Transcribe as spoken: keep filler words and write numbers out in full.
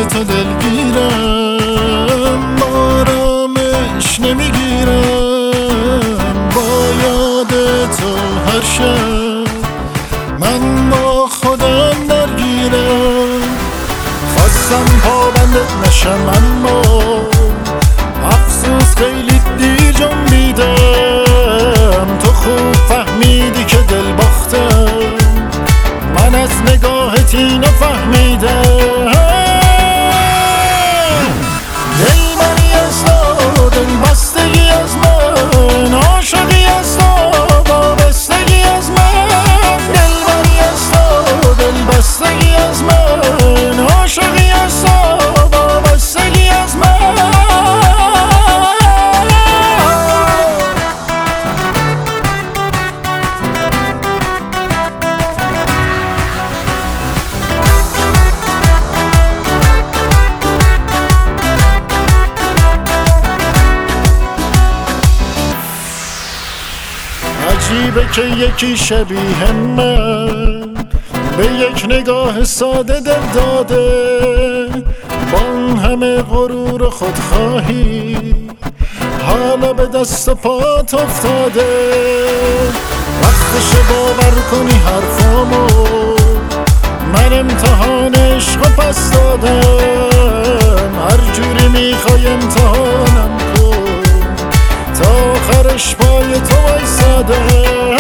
تو دلگیرم، آرامش نمیگیرم با یاد تو هر شب من با خودم درگیرم. خواستم پابندت نشم اما افسوس خیلی دیر جنبیدم. تو خوب فهمیدی که دل باختم، من از نگاهت اینو فهمیدم. دل منی از تو، دل بستگی از من، عاشقی از تو، وابستگی از من. دل منی از تو، دل بستگی از من، عاشقی از تو، وابستگی از من. عجیبه که یکی شبیه من به یک نگاه ساده دل داده، با اون همه غرور و خودخواهی حالا به دست و پات افتاده. وقتشه باور کنی حرفامو، من امتحان عشق و پس دادم. هر جوری میخوای امتحانم کن، تا آخرش پای تو وایسادم.